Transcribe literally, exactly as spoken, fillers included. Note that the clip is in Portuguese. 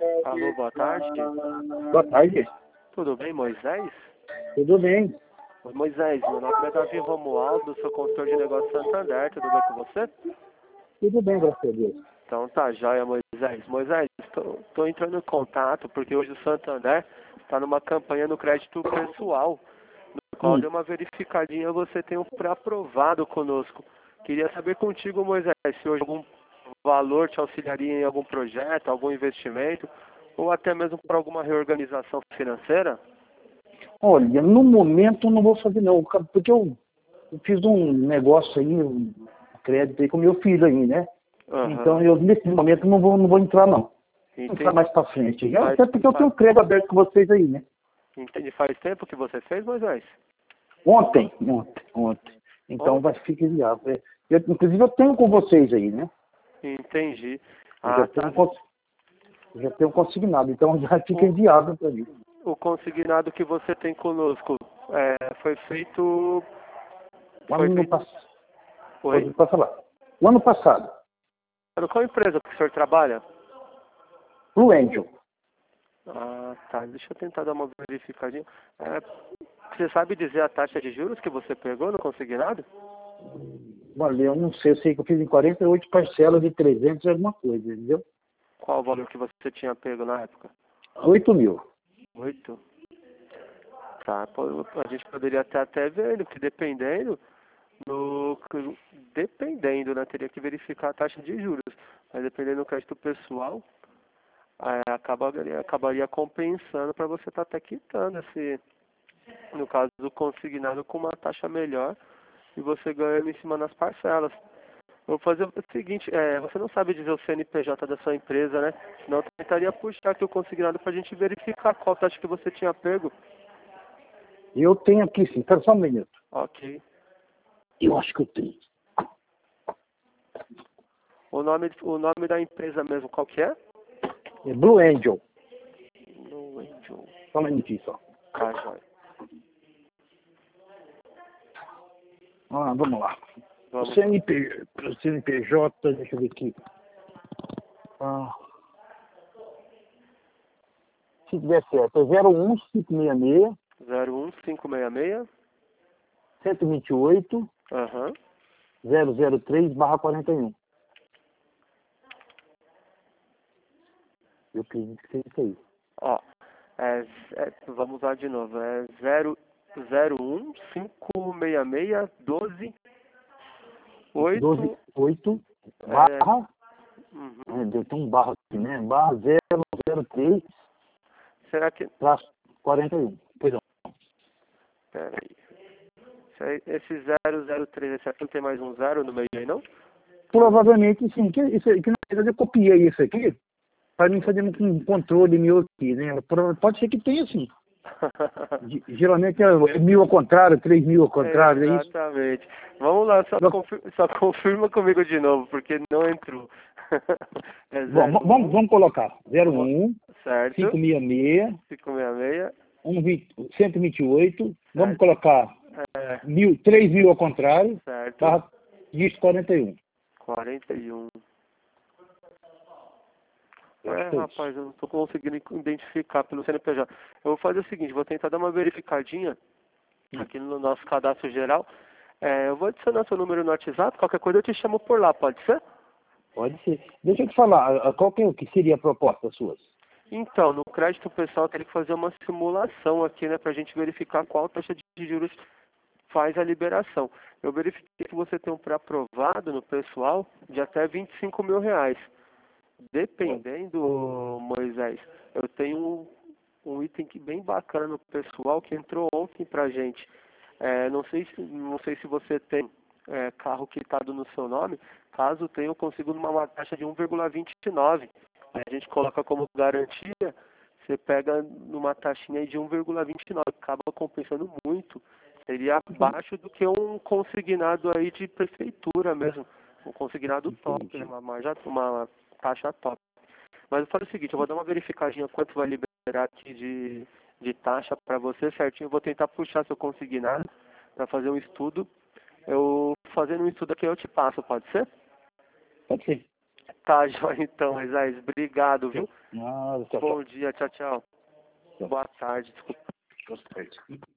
Alô, boa tarde. Boa tarde. Tudo bem, Moisés? Tudo bem? Oi, Moisés, meu nome é Davi Romualdo, sou consultor de negócios Santander, tudo bem com você? Tudo bem, graças a Deus. Então tá joia, Moisés. Moisés, estou entrando em contato porque hoje o Santander está numa campanha no crédito pessoal, no qual Hum. deu uma verificadinha, você tem um pré-aprovado conosco. Queria saber contigo, Moisés, se hoje algum valor te auxiliaria em algum projeto, algum investimento, ou até mesmo para alguma reorganização financeira? Olha, no momento eu não vou fazer não, porque eu, eu fiz um negócio aí, um crédito aí com meu filho aí, né? Uhum. Então eu nesse momento não vou, não vou entrar não. Vou entrar mais pra frente. Faz- Até porque eu tenho crédito aberto com vocês aí, né? Entendi. Faz tempo que você fez, Moisés? Ontem, ontem, ontem. Então Ontem? vai ficar viável. É, eu, inclusive eu tenho com vocês aí, né? Entendi. Eu Ah, já tá. tenho, cons- eu já tenho consignado, então já fica O, inviável para mim. o consignado que você tem conosco é, foi feito... O Foi ano feito... passado. Oi? Pode falar. O ano passado, Qual empresa que o senhor trabalha? Blue Angel. Ah, tá. Deixa eu tentar dar uma verificadinha. É, você sabe dizer a taxa de juros que você pegou no consignado? Valeu, não sei, eu sei que eu fiz em quarenta e oito parcelas de trezentos e alguma coisa, entendeu? Qual o valor que você tinha pego na época? oito mil. Oito? Tá, pô, a gente poderia até até ver, que dependendo, no, dependendo, né, teria que verificar a taxa de juros, mas dependendo do crédito pessoal, é, acabaria, acabaria compensando para você estar até quitando esse, no caso do consignado com uma taxa melhor e você ganhando em cima nas parcelas. Eu vou fazer o seguinte, é, você não sabe dizer o C N P J da sua empresa, né? Senão eu tentaria puxar aqui o consignado para a gente verificar qual taxa que você tinha pego. Eu tenho aqui sim, espera só um minuto. Ok. Eu acho que eu tenho. O nome, o nome da empresa mesmo, qual que é? É Blue Angel. No Angel. Só um minutinho só. Tá, joia. Ah, vamos lá. O Vamos. C N P, o C N P J, deixa eu ver aqui. Ah, se tiver certo, é zero um cinco seis seis, zero um cinco seis seis. cento e vinte e oito, Aham. zero zero três barra quarenta e um. Eu acredito que seja isso aí. Ó, é, é, vamos lá de novo. É zero um cinco seis seis doze doze, oito. oito, É, barra, uhum. é, deu tem um barra aqui, né? Barra zero zero três, Será que... traço quarenta e um. Pois não. Pera aí. Esse aí- Esse zero zero três, esse aqui não tem mais um zero no meio aí, não? Provavelmente sim, que, isso, que na verdade eu copiei isso aqui para mim fazer um controle meu aqui, né? Pro- Pode ser que tenha sim. Ge- Geralmente é mil ao contrário, três mil ao contrário, é isso? Exatamente. Vamos lá, só, Não. confir, só confirma comigo de novo, porque não entrou. É Bom, zero vamos, um, vamos colocar zero vamos, um, certo, cinco seis seis, cinco seis seis, um vinte, cento e vinte e oito, vamos certo, colocar é, mil, três mil ao contrário, certo, barra dígito quarenta e um. quarenta e um. Eu acho É, que é isso. rapaz, eu não estou conseguindo identificar pelo C N P J. Eu vou fazer o seguinte, vou tentar dar uma verificadinha Hum. aqui no nosso cadastro geral. É, eu vou adicionar seu número no WhatsApp, qualquer coisa eu te chamo por lá, pode ser? Pode ser. Deixa eu te falar, a- a- qual que, é- que seria a proposta suas? Então, no crédito pessoal, teria que fazer uma simulação aqui, né, para a gente verificar qual taxa de juros faz a liberação. Eu verifiquei que você tem um pré-aprovado no pessoal de até vinte e cinco mil reais. Dependendo, Moisés, eu tenho um, um item que bem bacana no pessoal que entrou ontem pra gente. É, não sei se, não sei se você tem é, carro quitado no seu nome. Caso tenha, eu consigo numa uma taxa de um vírgula vinte e nove. A gente coloca como garantia, você pega numa taxinha aí de um vírgula vinte e nove. Acaba compensando muito. Seria abaixo do que um consignado aí de prefeitura mesmo. Um consignado top, né? Uma, margem- uma taxa top. Mas eu falo o seguinte, eu vou dar uma verificadinha quanto vai liberar aqui de, de taxa para você certinho. Eu vou tentar puxar seu consignado para fazer um estudo. Eu fazendo um estudo aqui eu te passo, pode ser? Pode ser. Tá, joia então, Isaías. Obrigado, viu? Nada, tchau, Bom dia, tchau, tchau. tchau. Boa tarde, desculpa. Tchau.